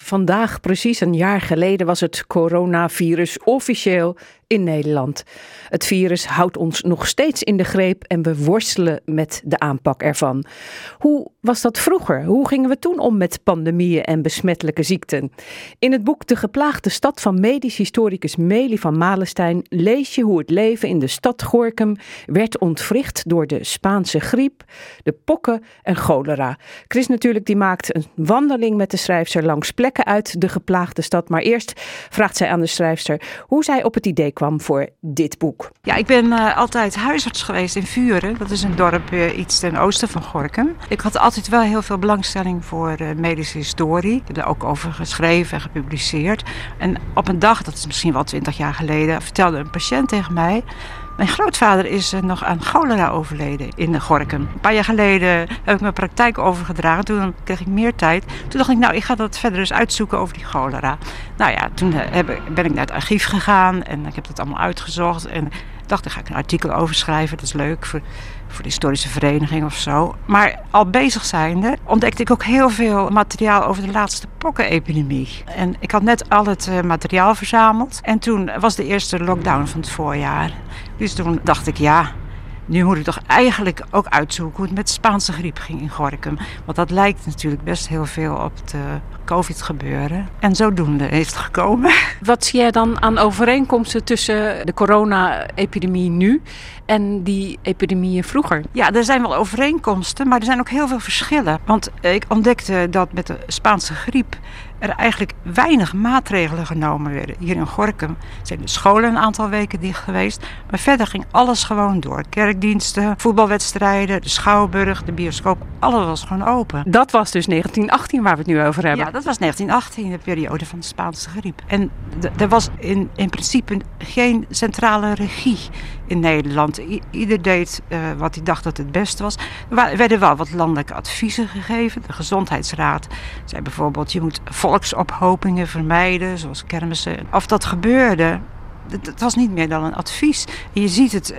Vandaag, precies een jaar geleden, was het coronavirus officieel in Nederland. Het virus houdt ons nog steeds in de greep en we worstelen met de aanpak ervan. Hoe was dat vroeger? Hoe gingen we toen om met pandemieën en besmettelijke ziekten? In het boek De Geplaagde Stad van medisch historicus Melie van Malenstein lees je hoe het leven in de stad Gorinchem werd ontwricht door de Spaanse griep, de pokken en cholera. Chris natuurlijk die maakt een wandeling met de schrijfster langs plekken uit de geplaagde stad. Maar eerst vraagt zij aan de schrijfster hoe zij op het idee kwam voor dit boek. Ja, ik ben altijd huisarts geweest in Vuren. Dat is een dorp iets ten oosten van Gorinchem. Ik had altijd wel heel veel belangstelling voor medische historie. Ik heb er ook over geschreven en gepubliceerd. En op een dag, dat is misschien wel 20 jaar geleden, vertelde een patiënt tegen mij: mijn grootvader is nog aan cholera overleden in Gorinchem. Een paar jaar geleden heb ik mijn praktijk overgedragen. Toen kreeg ik meer tijd. Toen dacht ik, ik ga dat verder eens uitzoeken over die cholera. Nou ja, toen ben ik naar het archief gegaan en ik heb dat allemaal uitgezocht. En dacht, daar ga ik een artikel over schrijven. Dat is leuk voor de historische vereniging of zo. Maar al bezig zijnde ontdekte ik ook heel veel materiaal over de laatste pokkenepidemie. En ik had net al het materiaal verzameld. En toen was de eerste lockdown van het voorjaar. Dus toen dacht ik, nu moet ik toch eigenlijk ook uitzoeken hoe het met de Spaanse griep ging in Gorinchem. Want dat lijkt natuurlijk best heel veel op de COVID gebeuren. En zodoende is het gekomen. Wat zie jij dan aan overeenkomsten tussen de corona-epidemie nu en die epidemieën vroeger? Ja, er zijn wel overeenkomsten, maar er zijn ook heel veel verschillen. Want ik ontdekte dat met de Spaanse griep er eigenlijk weinig maatregelen genomen werden. Hier in Gorinchem zijn de scholen een aantal weken dicht geweest. Maar verder ging alles gewoon door. Kerkdiensten, voetbalwedstrijden, de schouwburg, de bioscoop. Alles was gewoon open. Dat was dus 1918 waar we het nu over hebben. Ja, dat was 1918, de periode van de Spaanse griep. En er was in principe geen centrale regie in Nederland. Ieder deed wat hij dacht dat het beste was. Er werden wel wat landelijke adviezen gegeven. De Gezondheidsraad zei bijvoorbeeld: je moet volksophopingen vermijden, zoals kermissen. Of dat gebeurde, het was niet meer dan een advies. En je ziet het,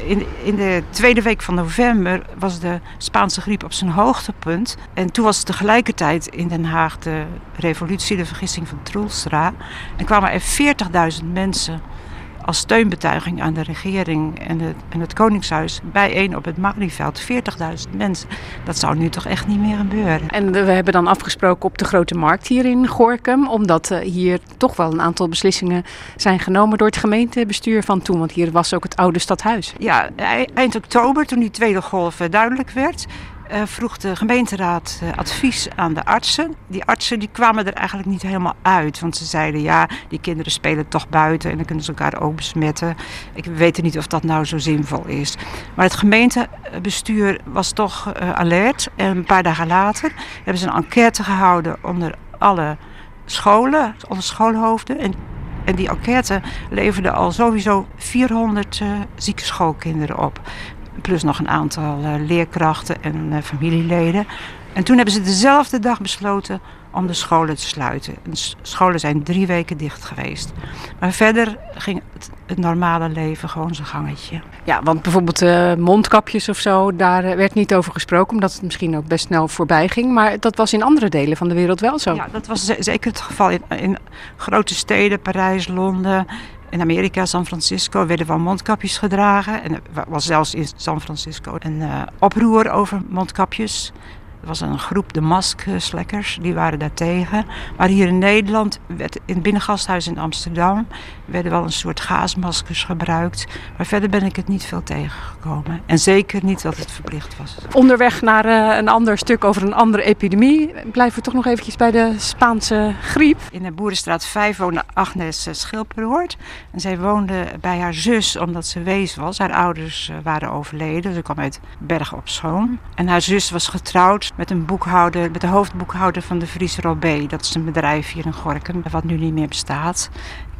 in de tweede week van november was de Spaanse griep op zijn hoogtepunt. En toen was tegelijkertijd in Den Haag de revolutie, de vergissing van Troelstra. En kwamen er 40.000 mensen als steunbetuiging aan de regering en het Koningshuis bijeen op het Malieveld. 40.000 mensen. Dat zou nu toch echt niet meer gebeuren. En we hebben dan afgesproken op de Grote Markt hier in Gorinchem, omdat hier toch wel een aantal beslissingen zijn genomen door het gemeentebestuur van toen. Want hier was ook het oude stadhuis. Ja, eind oktober, toen die tweede golf duidelijk werd, vroeg de gemeenteraad advies aan de artsen. Die artsen die kwamen er eigenlijk niet helemaal uit. Want ze zeiden, die kinderen spelen toch buiten en dan kunnen ze elkaar ook besmetten. Ik weet niet of dat nou zo zinvol is. Maar het gemeentebestuur was toch alert. En een paar dagen later hebben ze een enquête gehouden onder alle scholen, onder schoolhoofden. En die enquête leverde al sowieso 400 zieke schoolkinderen op. Plus nog een aantal leerkrachten en familieleden. En toen hebben ze dezelfde dag besloten om de scholen te sluiten. De scholen zijn 3 weken dicht geweest. Maar verder ging het normale leven gewoon zijn gangetje. Ja, want bijvoorbeeld mondkapjes of zo, daar werd niet over gesproken, omdat het misschien ook best snel voorbij ging. Maar dat was in andere delen van de wereld wel zo. Ja, dat was zeker het geval in grote steden, Parijs, Londen. In Amerika, San Francisco, werden wel mondkapjes gedragen. En er was zelfs in San Francisco een oproer over mondkapjes. Er was een groep, de maskslackers, die waren daartegen. Maar hier in Nederland, in het Binnengasthuis in Amsterdam, werden wel een soort gasmaskers gebruikt. Maar verder ben ik het niet veel tegengekomen. En zeker niet dat het verplicht was. Onderweg naar een ander stuk over een andere epidemie blijven we toch nog eventjes bij de Spaanse griep. In de Boerenstraat 5 woonde Agnes Schilperoort. En zij woonde bij haar zus omdat ze wees was. Haar ouders waren overleden. Ze kwam uit Bergen op Zoom. En haar zus was getrouwd met de hoofdboekhouder van de Vries Robé. Dat is een bedrijf hier in Gorinchem, wat nu niet meer bestaat.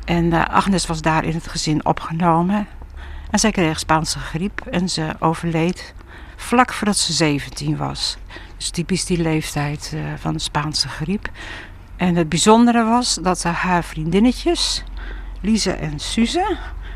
En Agnes was daar in het gezin opgenomen. En zij kreeg Spaanse griep en ze overleed vlak voordat ze 17 was. Dus typisch die leeftijd van de Spaanse griep. En het bijzondere was dat haar vriendinnetjes, Lise en Suze,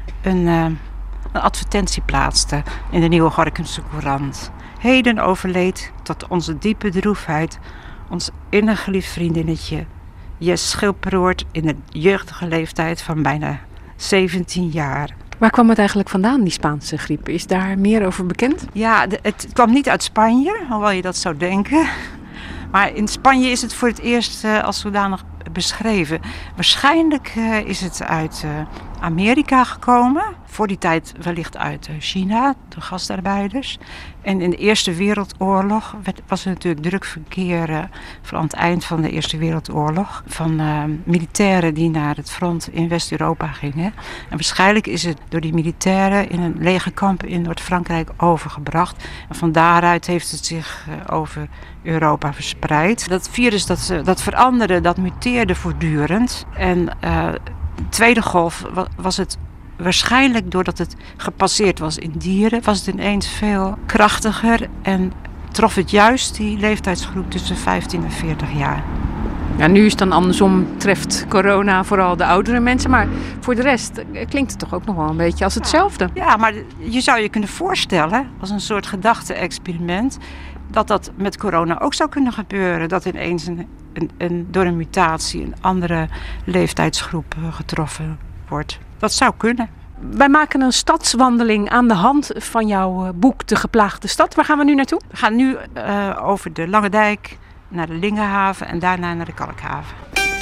een advertentie plaatsten in de Nieuwe Gorinchamse Courant. Heden overleed tot onze diepe droefheid ons innig geliefd vriendinnetje je schildproort in een jeugdige leeftijd van bijna 17 jaar. Waar kwam het eigenlijk vandaan, die Spaanse griep? Is daar meer over bekend? Ja, het kwam niet uit Spanje, hoewel je dat zou denken. Maar in Spanje is het voor het eerst als zodanig beschreven. Waarschijnlijk is het uit Amerika gekomen. Voor die tijd wellicht uit China, de gastarbeiders. En in de Eerste Wereldoorlog was er natuurlijk druk verkeer, vooral aan het eind van de Eerste Wereldoorlog, van militairen die naar het front in West-Europa gingen. En waarschijnlijk is het door die militairen in een legerkamp in Noord-Frankrijk overgebracht. En van daaruit heeft het zich over Europa verspreid. Dat virus dat veranderde, dat muteerde voortdurend. En de tweede golf was het waarschijnlijk doordat het gepasseerd was in dieren, was het ineens veel krachtiger en trof het juist die leeftijdsgroep tussen 15 en 40 jaar. Ja, nu is het dan andersom, treft corona vooral de oudere mensen, maar voor de rest klinkt het toch ook nog wel een beetje als hetzelfde. Ja, maar je zou je kunnen voorstellen, als een soort gedachte-experiment, dat met corona ook zou kunnen gebeuren. Dat ineens door een mutatie een andere leeftijdsgroep getroffen wordt. Dat zou kunnen. Wij maken een stadswandeling aan de hand van jouw boek De Geplaagde Stad. Waar gaan we nu naartoe? We gaan nu over de Lange Dijk naar de Lingenhaven en daarna naar de Kalkhaven.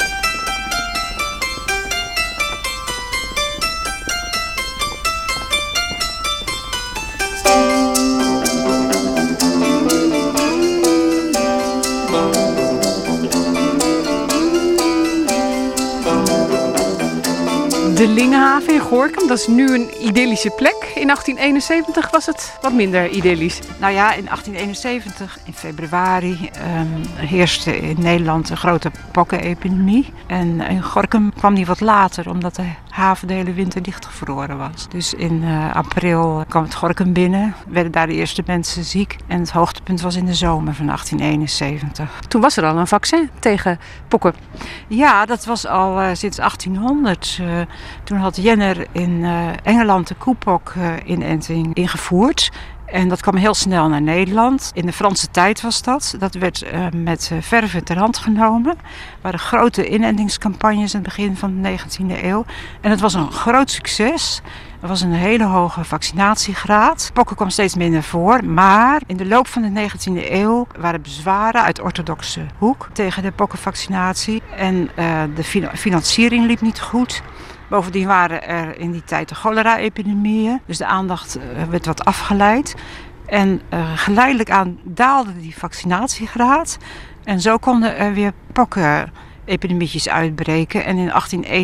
De Lingenhaven in Gorinchem, dat is nu een idyllische plek. In 1871 was het wat minder idyllisch. Nou ja, in 1871, in februari, heerste in Nederland een grote pokkenepidemie. En in Gorinchem kwam die wat later, omdat de haven de hele winter dichtgevroren was. Dus in april kwam het Gorinchem binnen, werden daar de eerste mensen ziek. En het hoogtepunt was in de zomer van 1871. Toen was er al een vaccin tegen pokken. Ja, dat was al sinds 1800. Toen had Jenner in Engeland de koepok-inenting ingevoerd. En dat kwam heel snel naar Nederland. In de Franse tijd was dat. Dat werd met verve ter hand genomen. Er waren grote inentingscampagnes aan het begin van de 19e eeuw. En het was een groot succes. Er was een hele hoge vaccinatiegraad. Pokken kwam steeds minder voor. Maar in de loop van de 19e eeuw waren bezwaren uit orthodoxe hoek tegen de pokkenvaccinatie. En de financiering liep niet goed. Bovendien waren er in die tijd de cholera-epidemieën. Dus de aandacht werd wat afgeleid. En geleidelijk aan daalde die vaccinatiegraad. En zo konden er weer pokkenepidemietjes uitbreken. En in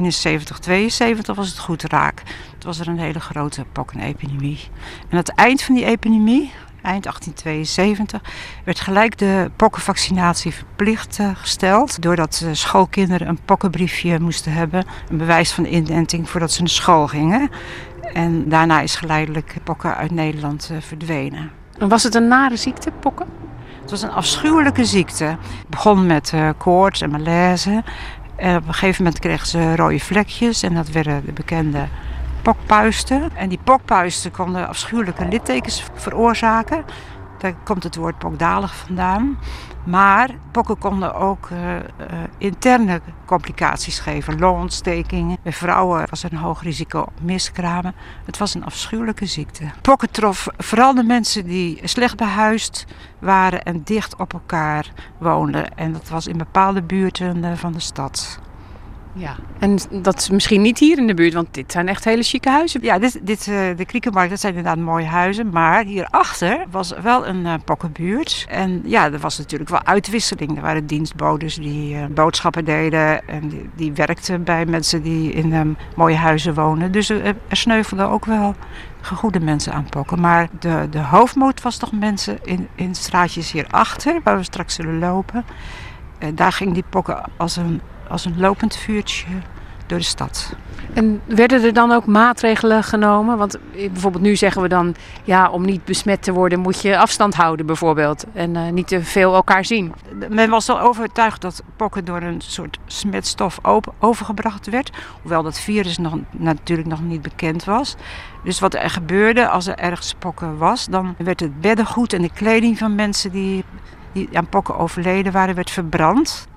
1871-72 was het goed raak. Toen was er een hele grote pokkenepidemie. En aan het eind van die epidemie, eind 1872, werd gelijk de pokkenvaccinatie verplicht gesteld. Doordat schoolkinderen een pokkenbriefje moesten hebben. Een bewijs van inenting voordat ze naar school gingen. En daarna is geleidelijk pokken uit Nederland verdwenen. En was het een nare ziekte, pokken? Het was een afschuwelijke ziekte. Het begon met koorts en malaise. En op een gegeven moment kregen ze rode vlekjes. En dat werden de bekende pokpuisten. En die pokpuisten konden afschuwelijke littekens veroorzaken. Daar komt het woord pokdalig vandaan. Maar pokken konden ook interne complicaties geven. Longontstekingen. Bij vrouwen was er een hoog risico op miskramen. Het was een afschuwelijke ziekte. Pokken trof vooral de mensen die slecht behuisd waren en dicht op elkaar woonden. En dat was in bepaalde buurten van de stad. Ja, en dat is misschien niet hier in de buurt, want dit zijn echt hele chique huizen. Ja, de Kriekenmarkt, dat zijn inderdaad mooie huizen. Maar hierachter was wel een pokkenbuurt. En ja, er was natuurlijk wel uitwisseling. Er waren dienstbodes die boodschappen deden. En die werkten bij mensen die in mooie huizen wonen. Dus er sneuvelden ook wel goede mensen aan pokken. Maar de hoofdmoot was toch mensen in straatjes hierachter, waar we straks zullen lopen. Daar ging die pokken als een lopend vuurtje door de stad. En werden er dan ook maatregelen genomen? Want bijvoorbeeld nu zeggen we dan, ja, om niet besmet te worden moet je afstand houden bijvoorbeeld. En niet te veel elkaar zien. Men was wel overtuigd dat pokken door een soort smetstof overgebracht werd. Hoewel dat virus natuurlijk nog niet bekend was. Dus wat er gebeurde als er ergens pokken was, dan werd het beddengoed en de kleding van mensen die aan pokken overleden waren, werd verbrand.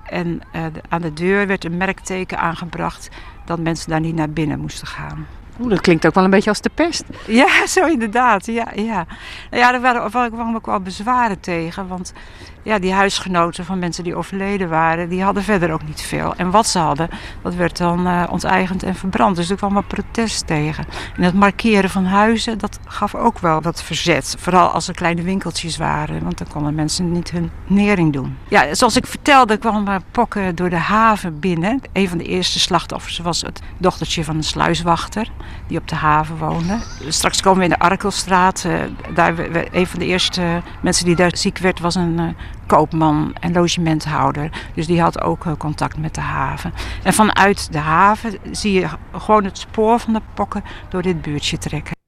En aan de deur werd een merkteken aangebracht dat mensen daar niet naar binnen moesten gaan. Dat klinkt ook wel een beetje als de pest. Ja, zo inderdaad. Ja. Nou ja, daar kwamen ook wel bezwaren tegen. Want ja, die huisgenoten van mensen die overleden waren, die hadden verder ook niet veel. En wat ze hadden, dat werd dan onteigend en verbrand. Dus er kwam wel protest tegen. En het markeren van huizen, dat gaf ook wel wat verzet. Vooral als er kleine winkeltjes waren, want dan konden mensen niet hun nering doen. Ja, zoals ik vertelde, kwamen pokken door de haven binnen. Een van de eerste slachtoffers was het dochtertje van een sluiswachter die op de haven woonde. Straks komen we in de Arkelstraat. Een van de eerste mensen die daar ziek werd was een koopman en logementhouder. Dus die had ook contact met de haven. En vanuit de haven zie je gewoon het spoor van de pokken door dit buurtje trekken.